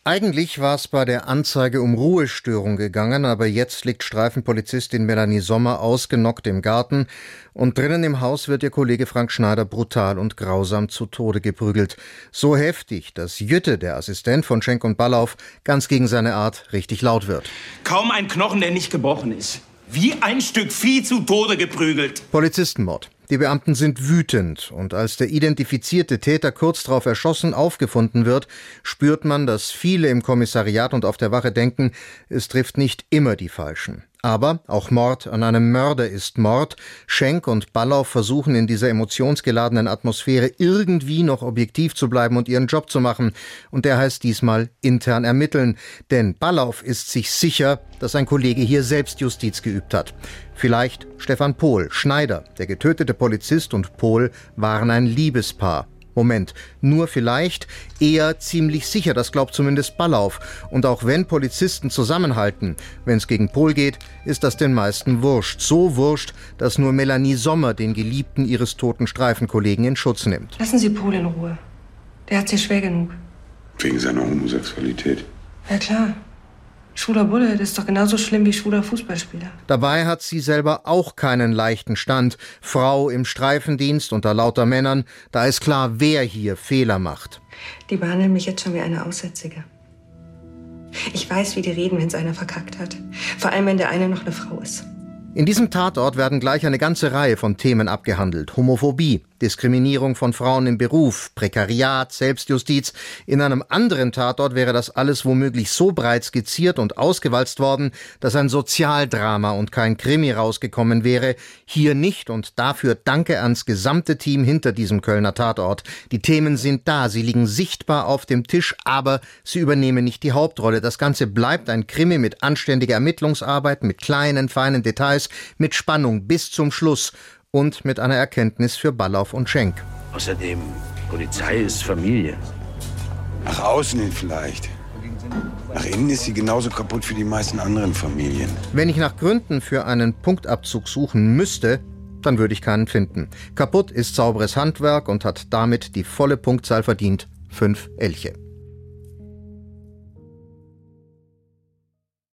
Eigentlich war es bei der Anzeige um Ruhestörung gegangen, aber jetzt liegt Streifenpolizistin Melanie Sommer ausgenockt im Garten und drinnen im Haus wird ihr Kollege Frank Schneider brutal und grausam zu Tode geprügelt. So heftig, dass Jütte, der Assistent von Schenk und Ballauf, ganz gegen seine Art richtig laut wird. Kaum ein Knochen, der nicht gebrochen ist. Wie ein Stück Vieh zu Tode geprügelt. Polizistenmord. Die Beamten sind wütend und als der identifizierte Täter kurz darauf erschossen aufgefunden wird, spürt man, dass viele im Kommissariat und auf der Wache denken, es trifft nicht immer die Falschen. Aber auch Mord an einem Mörder ist Mord. Schenk und Ballauf versuchen in dieser emotionsgeladenen Atmosphäre irgendwie noch objektiv zu bleiben und ihren Job zu machen. Und der heißt diesmal intern ermitteln. Denn Ballauf ist sich sicher, dass ein Kollege hier Selbstjustiz geübt hat. Vielleicht Stefan Pohl, Schneider, der getötete Polizist und Pohl waren ein Liebespaar. Moment, nur vielleicht, eher ziemlich sicher, das glaubt zumindest Ballauf. Und auch wenn Polizisten zusammenhalten, wenn es gegen Pohl geht, ist das den meisten wurscht. So wurscht, dass nur Melanie Sommer den Geliebten ihres toten Streifenkollegen in Schutz nimmt. Lassen Sie Pohl in Ruhe. Der hat's hier schwer genug. Wegen seiner Homosexualität? Ja klar. Schwuler Bulle, das ist doch genauso schlimm wie schwuler Fußballspieler. Dabei hat sie selber auch keinen leichten Stand. Frau im Streifendienst unter lauter Männern, da ist klar, wer hier Fehler macht. Die behandeln mich jetzt schon wie eine Aussätzige. Ich weiß, wie die reden, wenn es einer verkackt hat. Vor allem, wenn der eine noch eine Frau ist. In diesem Tatort werden gleich eine ganze Reihe von Themen abgehandelt. Homophobie, Diskriminierung von Frauen im Beruf, Prekariat, Selbstjustiz. In einem anderen Tatort wäre das alles womöglich so breit skizziert und ausgewalzt worden, dass ein Sozialdrama und kein Krimi rausgekommen wäre. Hier nicht und dafür danke ans gesamte Team hinter diesem Kölner Tatort. Die Themen sind da, sie liegen sichtbar auf dem Tisch, aber sie übernehmen nicht die Hauptrolle. Das Ganze bleibt ein Krimi mit anständiger Ermittlungsarbeit, mit kleinen, feinen Details, mit Spannung bis zum Schluss. Und mit einer Erkenntnis für Ballauf und Schenk. Außerdem, Polizei ist Familie. Nach außen hin vielleicht. Nach innen ist sie genauso kaputt wie die meisten anderen Familien. Wenn ich nach Gründen für einen Punktabzug suchen müsste, dann würde ich keinen finden. Kaputt ist sauberes Handwerk und hat damit die volle Punktzahl verdient. 5 Elche.